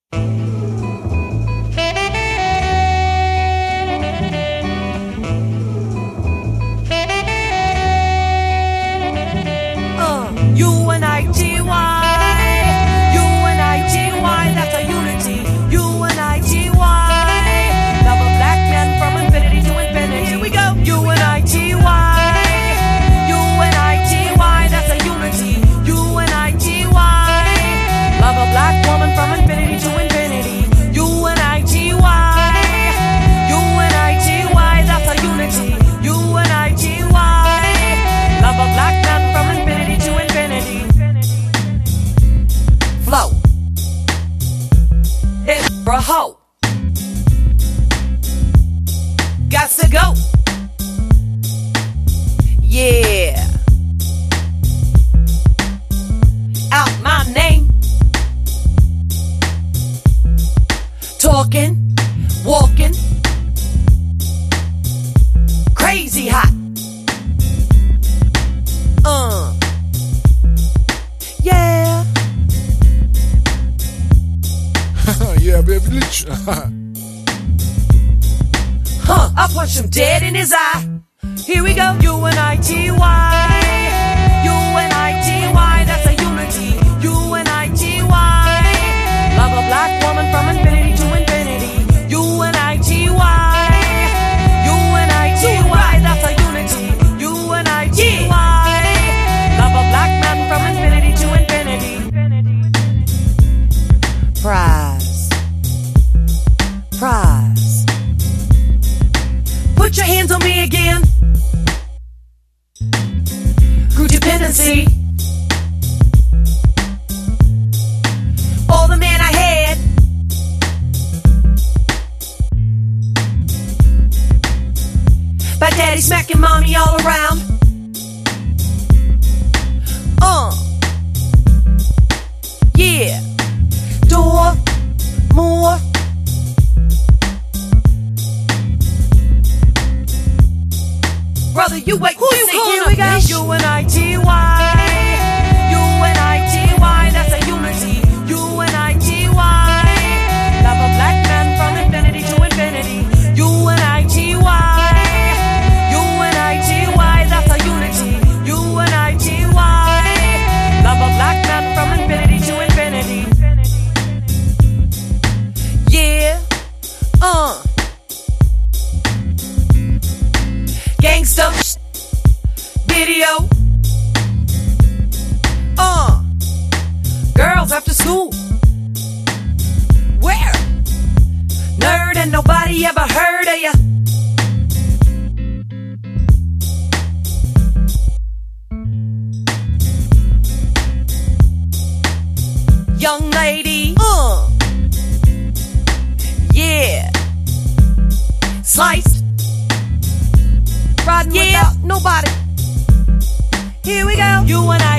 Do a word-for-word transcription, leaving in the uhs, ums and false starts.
U N I T Y, U N I T Y, that's a unity. U N I T Y, love a black man from infinity to infinity. Here we go. U N I T Y, U N I T Y, that's a unity. U N I T Y, love a black woman from infinity to infinity. U N I T Y, U N I T Y, that's a unity. U N I T Y, love a black man from infinity to infinity. Flow. It's for a hoe. Got to go. Yeah. Out my name. Talking, walking. Crazy hot. Uh. Yeah. Yeah, baby, literally. Huh, I punch him dead in his eye. Here we go. U N I T Y, U N I T Y, that's a unity. U N I T Y, love a black woman from infinity to infinity. U N I T Y, U N I T Y, that's a unity. U N I T Y, love a black man from infinity to infinity. Prize, prize. Put your hands on me again. Grew dependency. All the man I had. By daddy smacking mommy all around. Uh. Yeah. Door. More. Brother, you wait. Who you calling? We got U N I T Y, U N I T Y, that's a unity. U N I T Y, love a black man from infinity to infinity. U N I T Y, U N I T Y, that's a unity. U N I T Y, love a black man from infinity to infinity. Yeah, uh. Gangsta video. Uh, girls after school. Where? Nerd and nobody ever heard of ya. Young lady. Uh, yeah. Sliced. Riding yeah. Without nobody. Here we go. U N I